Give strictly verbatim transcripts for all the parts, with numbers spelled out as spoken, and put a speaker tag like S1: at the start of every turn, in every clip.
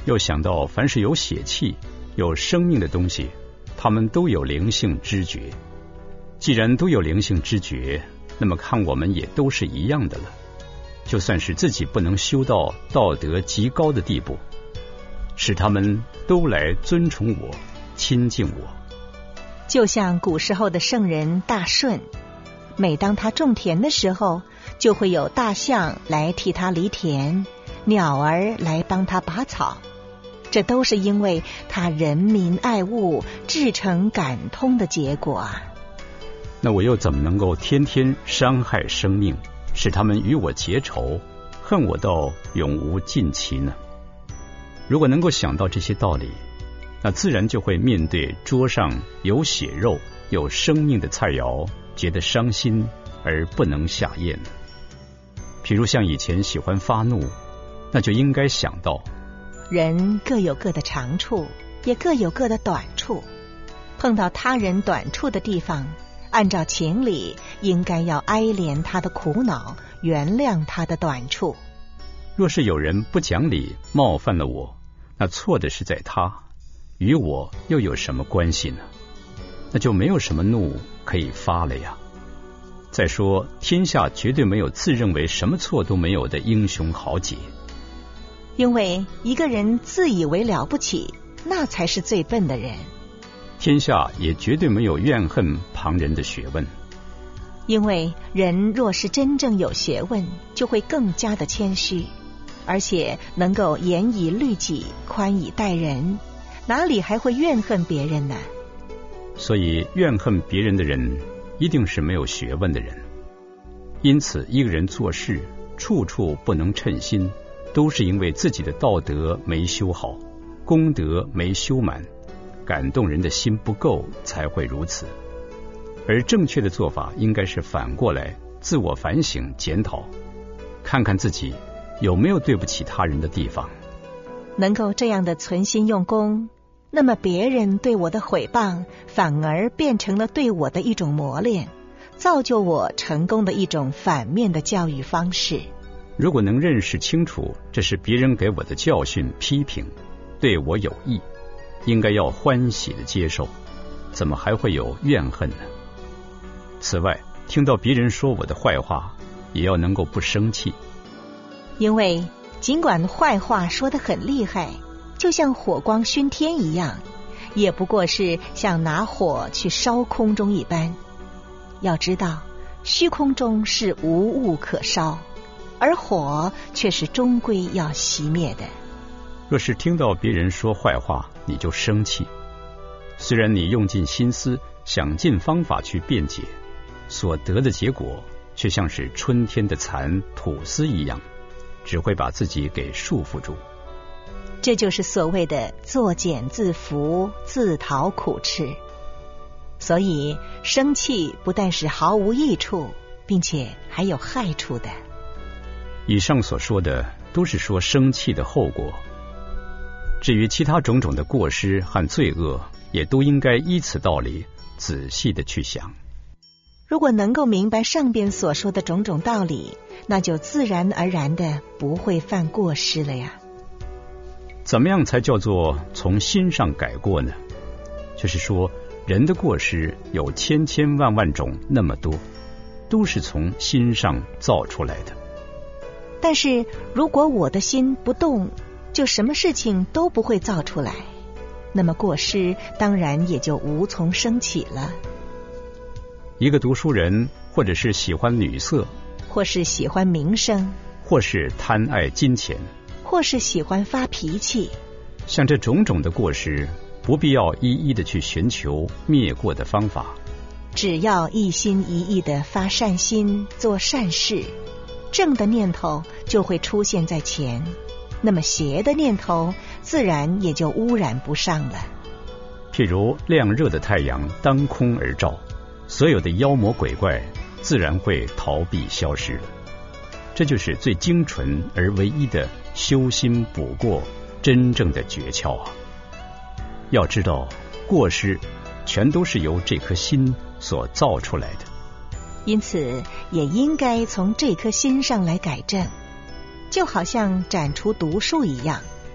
S1: 又想到凡是有血气、有生命的东西，它们都有灵性知觉。既然都有灵性知觉，那么看我们也都是一样的了。就算是自己不能修到道德极高的地步，使他们都来尊崇我、亲近我。
S2: 就像古时候的圣人大顺，每当他种田的时候，就会有大象来替他犁田，鸟儿来帮他拔草，这都是因为他仁民爱物、至诚感通的结果啊。
S1: 那我又怎么能够天天伤害生命，使他们与我结仇，恨我到永无尽期呢？如果能够想到这些道理，那自然就会面对桌上有血肉、有生命的菜肴，觉得伤心而不能下咽了。譬如像以前喜欢发怒，那就应该想到，
S2: 人各有各的长处，也各有各的短处。碰到他人短处的地方，按照情理，应该要哀怜他的苦恼，原谅他的短处。
S1: 若是有人不讲理，冒犯了我，那错的是在他，与我又有什么关系呢？那就没有什么怒可以发了呀。再说，天下绝对没有自认为什么错都没有的英雄豪杰。
S2: 因为一个人自以为了不起，那才是最笨的人。
S1: 天下也绝对没有怨恨旁人的学问。
S2: 因为人若是真正有学问，就会更加的谦虚，而且能够严以律己，宽以待人，哪里还会怨恨别人呢？
S1: 所以怨恨别人的人一定是没有学问的人。因此一个人做事处处不能称心，都是因为自己的道德没修好，功德没修满，感动人的心不够，才会如此。而正确的做法应该是反过来自我反省检讨，看看自己有没有对不起他人的地方。
S2: 能够这样的存心用功，那么别人对我的毁谤反而变成了对我的一种磨练，造就我成功的一种反面的教育方式。
S1: 如果能认识清楚这是别人给我的教训批评，对我有益，应该要欢喜的接受，怎么还会有怨恨呢？此外，听到别人说我的坏话，也要能够不生气。
S2: 因为尽管坏话说得很厉害，就像火光熏天一样，也不过是像拿火去烧空中一般。要知道，虚空中是无物可烧，而火却是终归要熄灭的。
S1: 若是听到别人说坏话，你就生气，虽然你用尽心思，想尽方法去辩解，所得的结果却像是春天的蚕吐丝一样，只会把自己给束缚住。
S2: 这就是所谓的作茧自缚，自讨苦吃。所以生气不但是毫无益处，并且还有害处的。
S1: 以上所说的都是说生气的后果，至于其他种种的过失和罪恶，也都应该依此道理仔细的去想。
S2: 如果能够明白上边所说的种种道理，那就自然而然的不会犯过失了呀。
S1: 怎么样才叫做从心上改过呢？就是说，人的过失有千千万万种那么多，都是从心上造出来的。
S2: 但是如果我的心不动，就什么事情都不会造出来，那么过失当然也就无从生起了。
S1: 一个读书人，或者是喜欢女色，
S2: 或是喜欢名声，
S1: 或是贪爱金钱，
S2: 或是喜欢发脾气，
S1: 像这种种的过失，不必要一一的去寻求灭过的方法，
S2: 只要一心一意的发善心，做善事，正的念头就会出现在前，那么邪的念头自然也就污染不上了。
S1: 譬如亮热的太阳当空而照，所有的妖魔鬼怪自然会逃避消失了。这就是最精纯而唯一的修心补过真正的诀窍啊！要知道，过失全都是由这颗心所造出来的，
S2: 因此也应该从这颗心上来改正。就好像斩除毒树一样，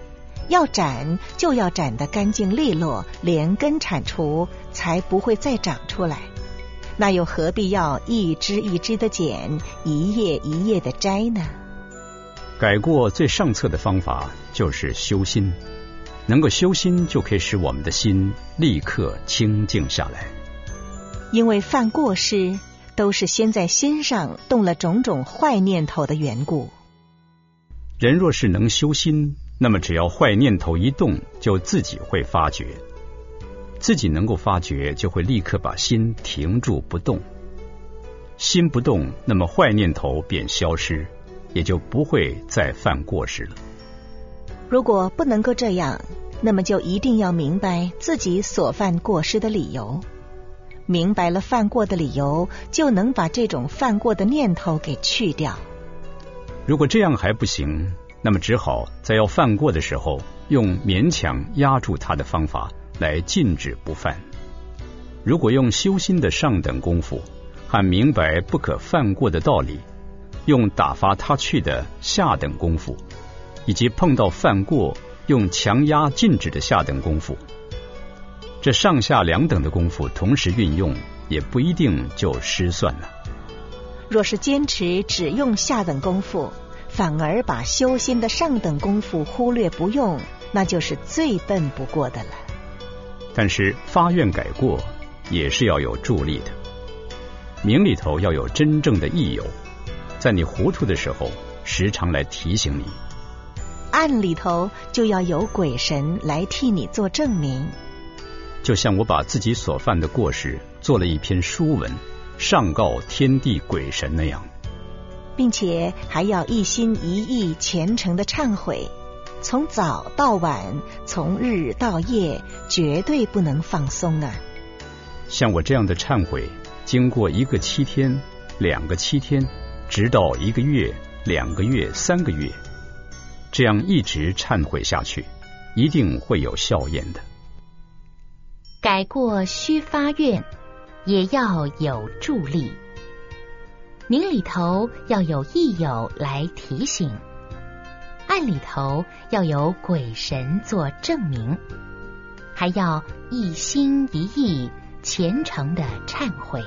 S2: 要斩就要斩得干净利落，连根铲除，才不会再长出来。那又何必要一枝一枝的剪，一叶一叶的摘呢？
S1: 改过最上策的方法就是修心，能够修心，就可以使我们的心立刻清静下来。
S2: 因为犯过失，都是先在心上动了种种坏念头的缘故。
S1: 人若是能修心，那么只要坏念头一动，就自己会发觉。自己能够发觉，就会立刻把心停住不动。心不动，那么坏念头便消失，也就不会再犯过失了。
S2: 如果不能够这样，那么就一定要明白自己所犯过失的理由。明白了犯过的理由，就能把这种犯过的念头给去掉。
S1: 如果这样还不行，那么只好在要犯过的时候，用勉强压住它的方法来禁止不犯。如果用修心的上等功夫，和明白不可犯过的道理，用打发他去的下等功夫，以及碰到犯过用强压禁止的下等功夫，这上下两等的功夫同时运用，也不一定就失算了。
S2: 若是坚持只用下等功夫，反而把修心的上等功夫忽略不用，那就是最笨不过的了。
S1: 但是发愿改过也是要有助力的，明里头要有真正的益友，在你糊涂的时候时常来提醒你，
S2: 暗里头就要有鬼神来替你做证明。
S1: 就像我把自己所犯的过失做了一篇书文，上告天地鬼神那样，
S2: 并且还要一心一意虔诚的忏悔，从早到晚，从日到夜，绝对不能放松啊。
S1: 像我这样的忏悔，经过一个七天，两个七天，直到一个月、两个月、三个月，这样一直忏悔下去，一定会有效验的。
S3: 改过须发愿，也要有助力。明里头要有益友来提醒，暗里头要有鬼神做证明，还要一心一意虔诚的忏悔。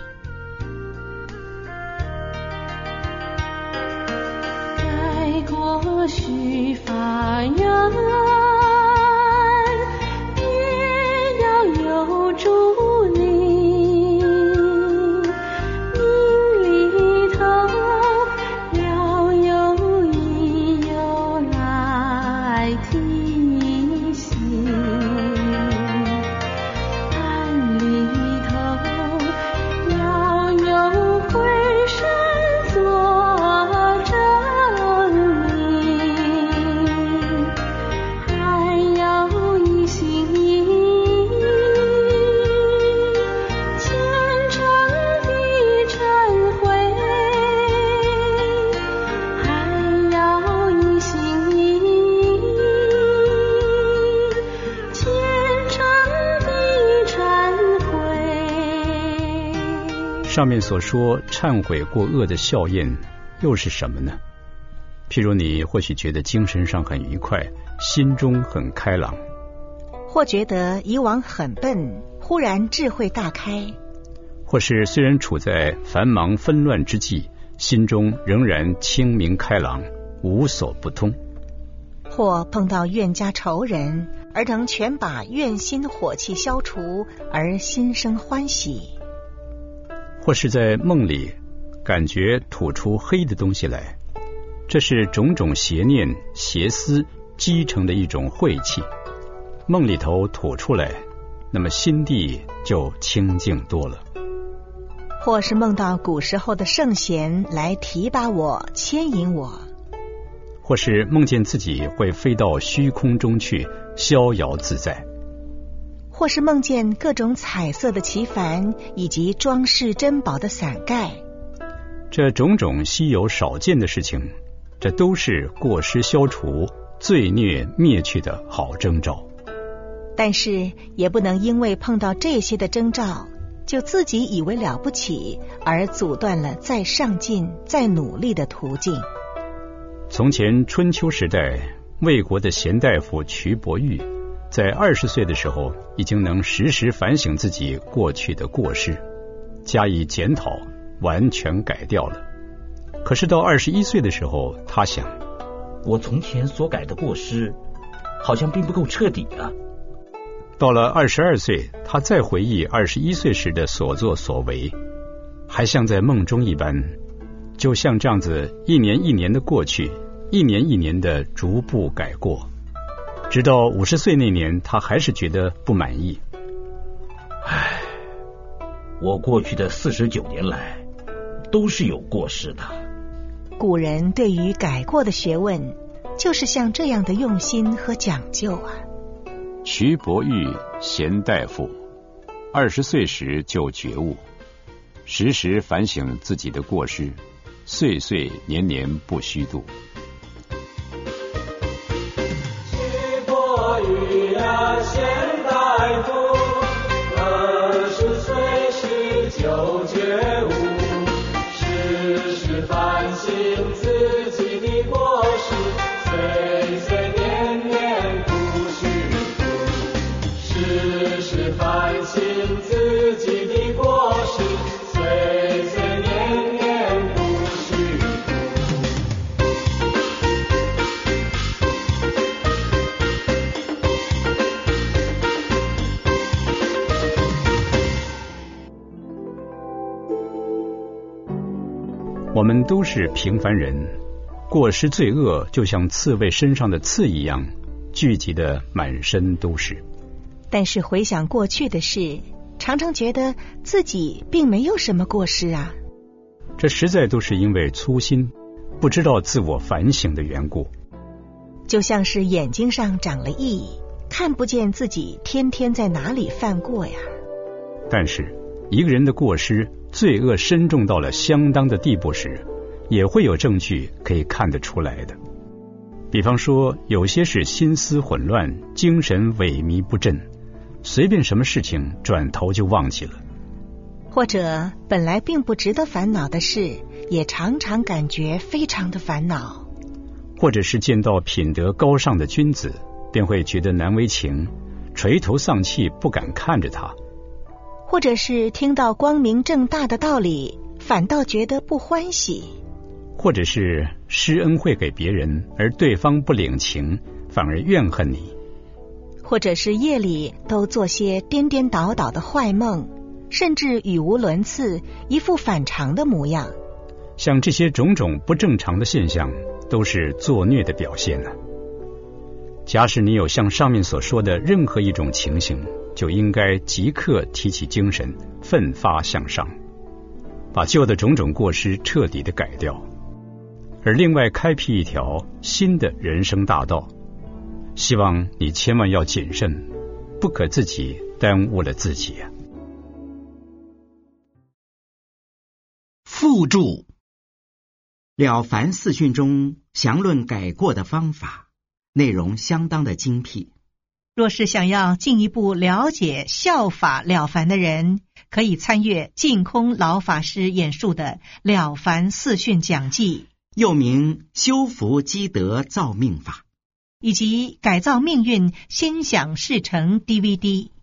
S4: 改过须发愿，也要有助力。明里头要有益友来提醒，暗里头要有鬼神做证明，还要一心一意虔诚地忏悔，还要一心一意虔诚地忏悔。
S1: 上面所说忏悔过恶的效验又是什么呢？譬如你或许觉得精神上很愉快，心中很开朗，
S2: 或觉得以往很笨，忽然智慧大开，
S1: 或是虽然处在繁忙纷乱之际，心中仍然清明开朗，无所不通，
S2: 或碰到怨家仇人，而能全把怨心火气消除，而心生欢喜。
S1: 或是在梦里感觉吐出黑的东西来，这是种种邪念邪思积成的一种晦气，梦里头吐出来，那么心地就清净多了。
S2: 或是梦到古时候的圣贤来提拔我，牵引我，
S1: 或是梦见自己会飞到虚空中去，逍遥自在，
S2: 或是梦见各种彩色的旗幡以及装饰珍宝的伞盖，
S1: 这种种稀有少见的事情，这都是过失消除、罪孽灭去的好征兆。
S2: 但是也不能因为碰到这些的征兆，就自己以为了不起，而阻断了再上进、再努力的途径。
S1: 从前春秋时代， 魏国的贤大夫瞿伯玉，在二十岁的时候，已经能时时反省自己过去的过失，加以检讨，完全改掉了。可是到二十一岁的时候，他想，
S5: 我从前所改的过失，好像并不够彻底啊。
S1: 到了二十二岁，他再回忆二十一岁时的所作所为，还像在梦中一般，就像这样子一年一年的过去，一年一年的逐步改过，直到五十岁那年，他还是觉得不满意。
S5: 唉，我过去的四十九年来都是有过失的。
S2: 古人对于改过的学问，就是像这样的用心和讲究啊。
S1: 瞿伯玉贤大夫，二十岁时就觉悟，时时反省自己的过失，岁岁年年不虚度。
S6: 瞿伯玉呀，贤大夫，二十岁时就觉悟，时时反省自己的过失，岁岁年年不虚度，时时反省自己的过失，岁岁年年不虚度。
S1: 我们都是平凡人，过失罪恶就像刺猬身上的刺一样，聚集的满身都是。
S2: 但是回想过去的事，常常觉得自己并没有什么过失啊。
S1: 这实在都是因为粗心，不知道自我反省的缘故。
S2: 就像是眼睛上长了翳，看不见自己天天在哪里犯过呀。
S1: 但是一个人的过失罪恶深重到了相当的地步时，也会有证据可以看得出来的。比方说，有些是心思混乱，精神萎靡不振，随便什么事情转头就忘记了。
S2: 或者本来并不值得烦恼的事，也常常感觉非常的烦恼。
S1: 或者是见到品德高尚的君子，便会觉得难为情，垂头丧气，不敢看着他。
S2: 或者是听到光明正大的道理，反倒觉得不欢喜。
S1: 或者是施恩惠给别人，而对方不领情，反而怨恨你。
S2: 或者是夜里都做些颠颠倒倒的坏梦，甚至语无伦次，一副反常的模样。
S1: 像这些种种不正常的现象，都是作孽的表现呢、啊。假使你有像上面所说的任何一种情形，就应该即刻提起精神，奋发向上，把旧的种种过失彻底的改掉，而另外开辟一条新的人生大道。希望你千万要谨慎，不可自己耽误了自己啊。
S7: 附注：了凡四训中详论改过的方法，内容相当的精辟。
S8: 若是想要进一步了解效法了凡的人，可以参阅净空老法师演述的《了凡四训讲记》，
S7: 又名修福积德造命法，
S8: 以及改造命运心想事成 D V D。